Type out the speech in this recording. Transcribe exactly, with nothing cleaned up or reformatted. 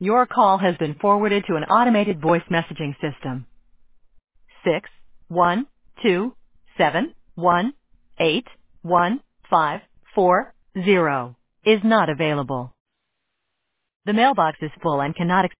Your call has been forwarded to an automated voice messaging system. Six one two seven one eight one five four zero is not available. The mailbox is full and cannot